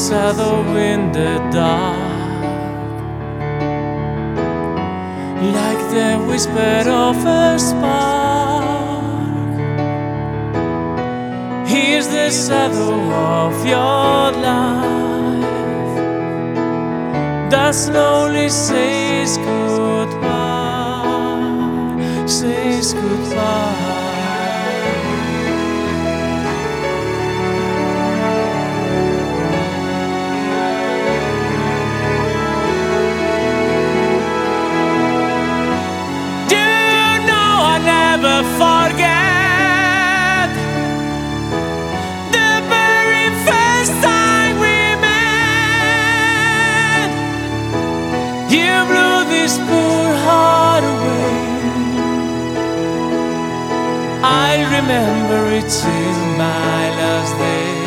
shadow in the dark, like the whisper of a spark. Here's the shadow of your life that slowly says goodbye, says goodbye. Never forget the very first time we met. You blew this poor heart away. I remember it till my last day.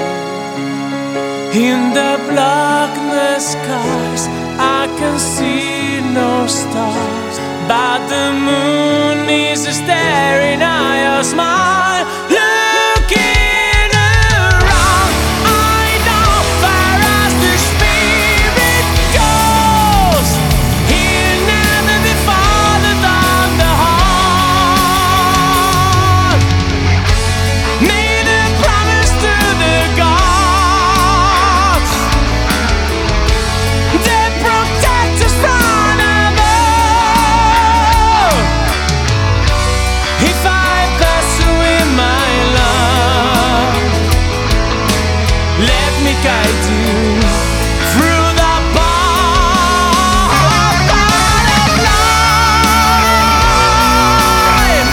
In the blackness skies I can see no stars, but the moon is staring at your smile. Looking around, I know far as the spirit goes, he'll never be farther than the heart. Made a promise to the gods, they protect us from above. If I pass away, my love, let me guide you through the path of life.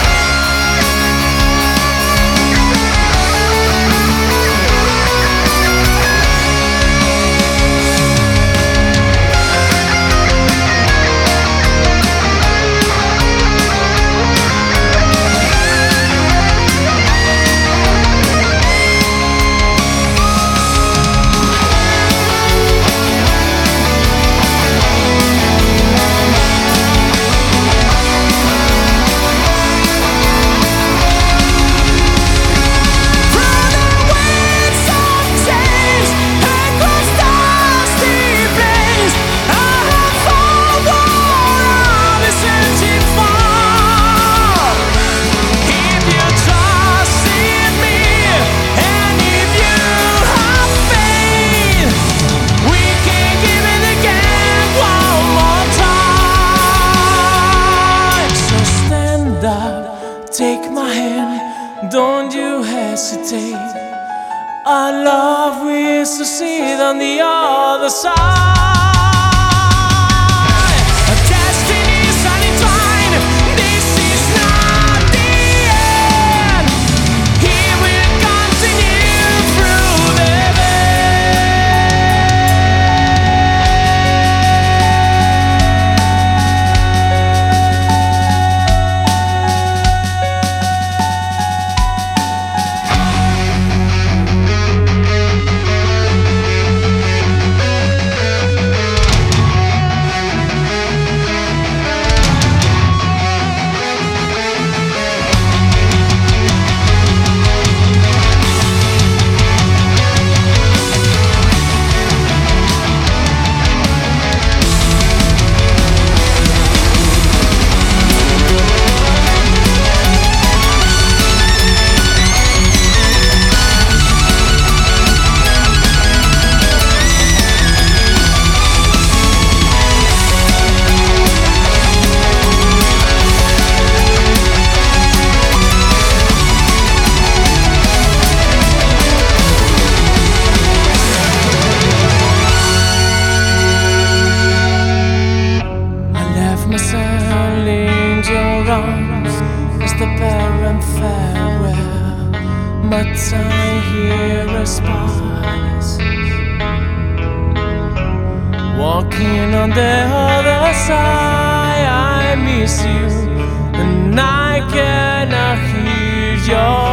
Take my hand, don't you hesitate. Our love will succeed on the other side. Our destinies unentwined, this is not the end. He will continue through the the parent farewell, but I hear a spice walking on the other side. I miss you, and I cannot hear your